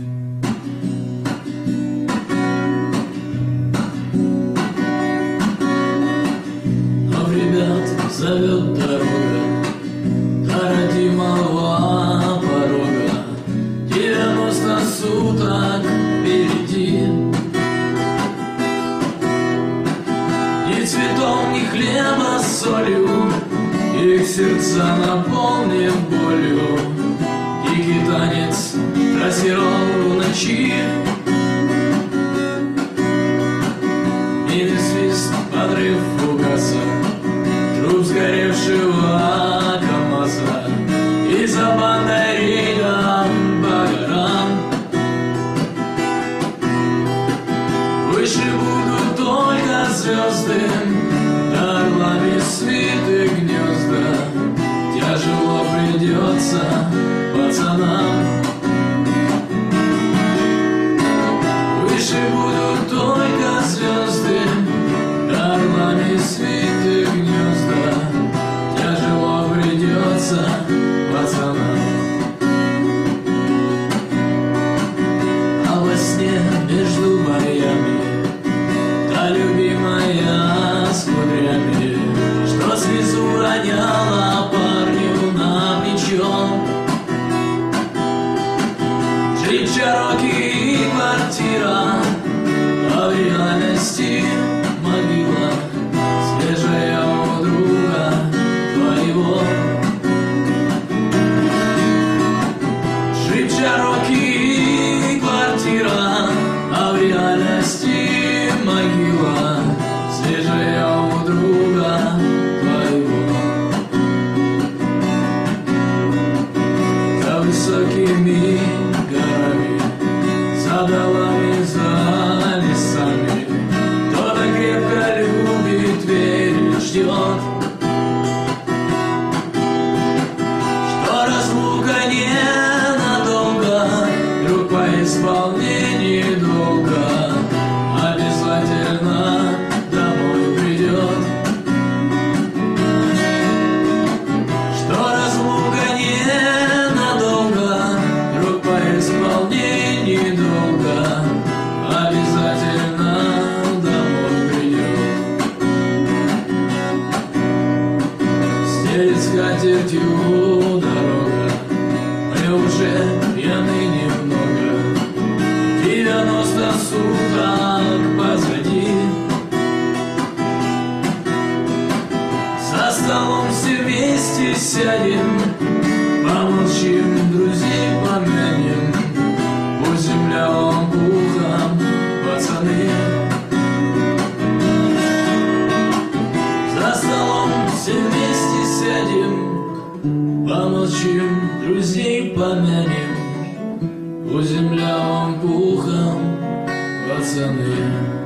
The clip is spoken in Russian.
Но ребят зовет дорога до родимого порога. 90 суток впереди. Ни цветом, ни хлеба с солью, их сердца наполнен болью. Дикий танец трассировал в ночи. Мины свист, подрыв фугаса, труп сгоревшего КамАЗа. И за бандой рейдом по горам. Выше будут только звезды, орлами свиты гнезда. Тяжело придется пацанам. Выше будут только звезды, орлами свиты гнезда. Тяжело придется пацанам. А во сне между боями та любимая с кудрями, что слезу роняла парню на плечо. Джип Чероки и квартира, а в реальности могила, свежая у друга твоего. Джип Чероки и квартира, а в реальности могила, свежая у друга твоего. За высокими горами, за долами, за лесами, кто-то крепко любит, верит, ждет, что разлука ненадолго, вдруг по исполнении долга обязательно домой придет. Что разлука ненадолго, вдруг по исполнении долга обязательно домой придет. Стелит скатертью дорога, мы уже пьяны немного. 90 суток позади. За столом все вместе сядем, помолчим, друзей помянем. Пусть земля вам пухом, пацаны. За столом все вместе сядем, помолчим, друзей помянем. Пусть земля вам пухом, пацаны.